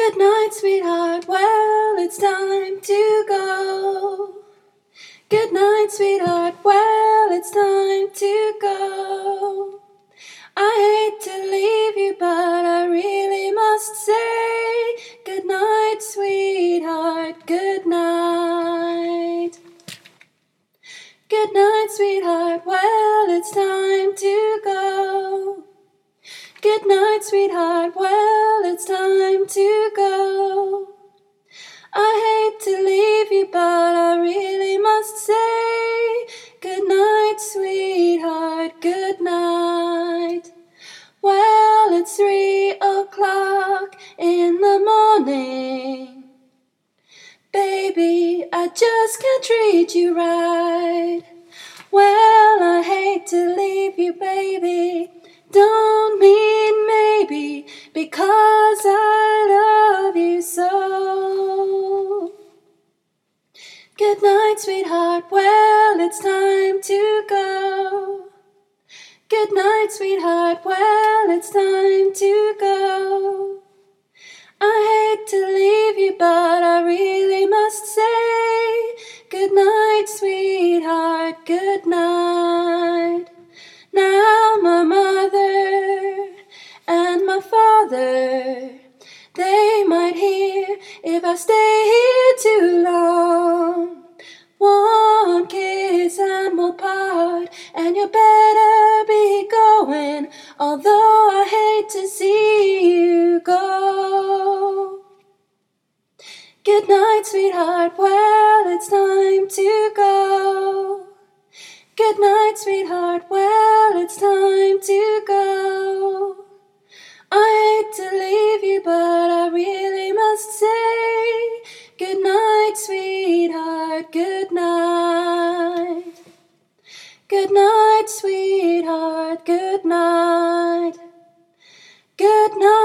Good night, sweetheart, well, it's time to go. Good night, sweetheart, well, it's time to go. I hate to leave you, but I really must say good night, sweetheart, good night. Good night, sweetheart, well, it's time to go. Good night, sweetheart, well, it's time to go. I hate to leave you, but I really must say good night, sweetheart, good night. Well, it's 3:00 in the morning. Baby, I just can't treat you right. Well, I hate to leave you, baby. Don't mean maybe, because I love you so. Good night, sweetheart, well, it's time to go. Good night, sweetheart, well, it's time to go. I hate to leave you, but I really must say good night, sweetheart, good night. Now my mother and my father, they might hear if I stay here too long. One kiss and we'll part, and you better be going, although I hate to see you go. Good night, sweetheart, well, it's time to go. Good night, sweetheart, well, it's time to go. I hate to leave you, but I really must say good night, sweetheart, good night. Good night, sweetheart, good night. Good night.